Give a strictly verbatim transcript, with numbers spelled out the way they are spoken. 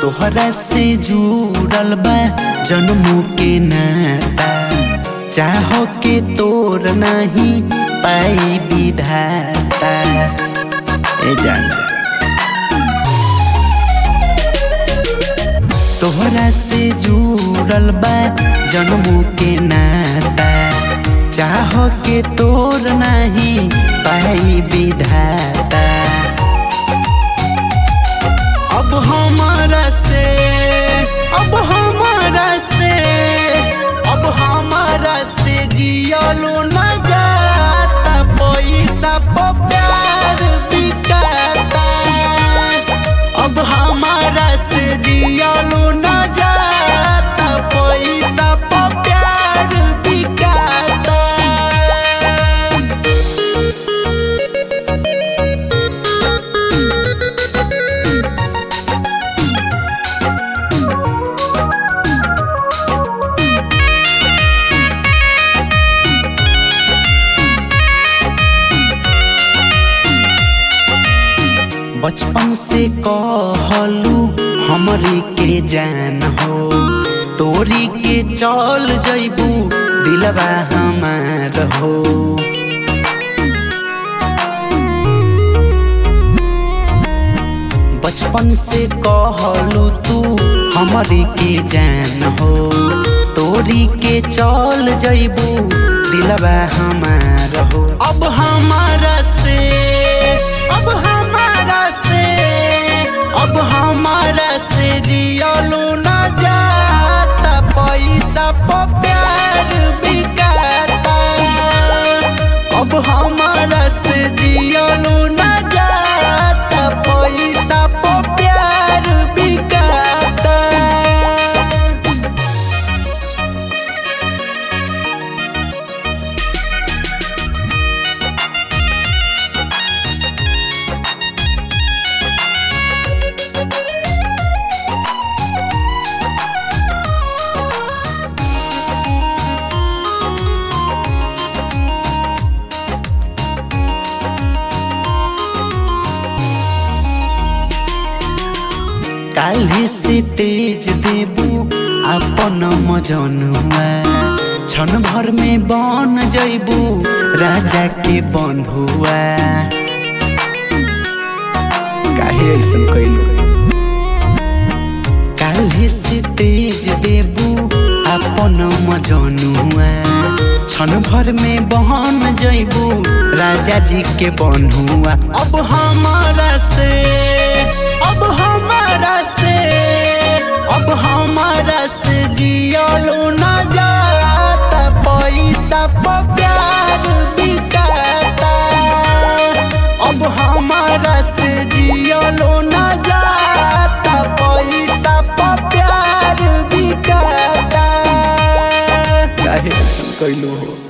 तोहरा से जुड़ल बा जन्मों के नाता, चाहो के तोर नहीं पाई विधाता। ए जान तोहरा से जुड़ल बा जन्मों के नाता, चाहो के तोर नहीं पाई विधाता। अब हमारा से अब हमारा से अब हमारा से जियलो न जाता, पैसा पर प्यार बिकाता। अब हमारा से जियलो न जाता, पैसा पर प्यार बिकाता। बचपन से कहलू हमरी के जान हो, तोरी के चल जैबू दिलवा हमार हो। बचपन से कहलू तू हमरी के जान हो, तोरी के चल जैबू दिलवा हमार हो। अब हमारा से अब हमारा से अब हमारा से जियलो न जाता, पैसा पर प्यार बिकाता। अब हमारा से जियलो न जाता, पैसा पर प्यार बिकाता। काल्हि से तेज देबू अपन मजनुआ, क्षण भर में बन जैबू राजा के बंधुआ। काहे ऐसन कइलू? काल्हि से तेज देबू अपन मजनुआ, क्षण भर में बन जैबू राजा जी के बंधुआ। अब हमारा से अब हमारा से अब हमारा से जियलो न जाता, पैसा पर प्यार बिकाता। अब हमारा से जियलो न जाता, पैसा पर प्यार बिकाता। काहे ऐसन कइलू हो?